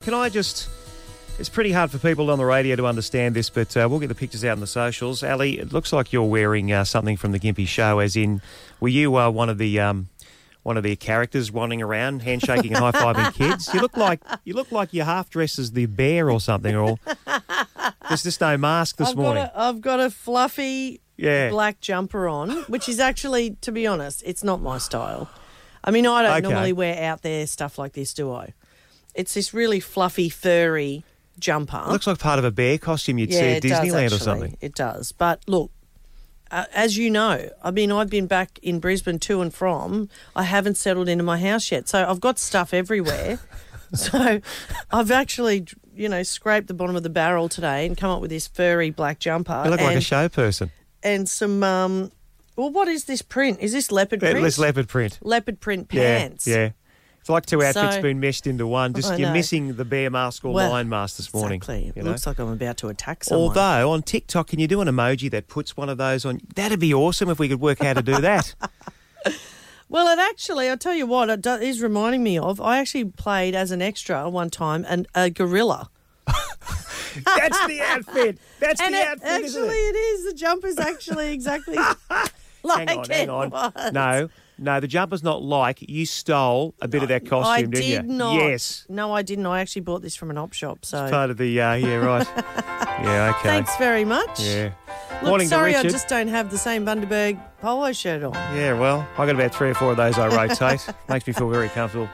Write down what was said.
can I just... It's pretty hard for people on the radio to understand this, but we'll get the pictures out in the socials. Ali, it looks like you're wearing something from the Gympie Show, as in, were you one of the characters wandering around, handshaking and high-fiving kids? You look like you're half dressed as the bear or something, or there's just no mask this morning. I've got a fluffy black jumper on, which is actually, to be honest, it's not my style. I mean, I don't normally wear out there stuff like this, do I? It's this really fluffy, furry jumper. It looks like part of a bear costume you'd see at Disneyland or something. It does. But look, as you know, I mean, I've been back in Brisbane to and from. I haven't settled into my house yet. So I've got stuff everywhere. So I've actually, scraped the bottom of the barrel today and come up with this furry black jumper. You look like a show person. And some, what is this print? Is this leopard print? It's leopard print. Leopard print pants. Yeah. It's like two outfits being meshed into one. Just you're missing the bear mask or lion mask this morning. Exactly. It looks like I'm about to attack someone. Although on TikTok, can you do an emoji that puts one of those on? That'd be awesome if we could work out how to do that. Well, it actually, I'll tell you what, it is reminding me of, I actually played as an extra one time a gorilla. That's the outfit. That's and the outfit, actually, isn't it? it is. The jumper's actually exactly like hang on. was. No, the jumper's not like. You stole a bit of that costume, didn't you? I did not. Yes. No, I didn't. I actually bought this from an op shop. So it's part of the, yeah, right. Yeah, okay. Thanks very much. Yeah. Look, Morning sorry, to I Richard. just don't have the same Bundaberg polo shirt on. Yeah, well, I got about 3 or 4 of those I rotate. Makes me feel very comfortable.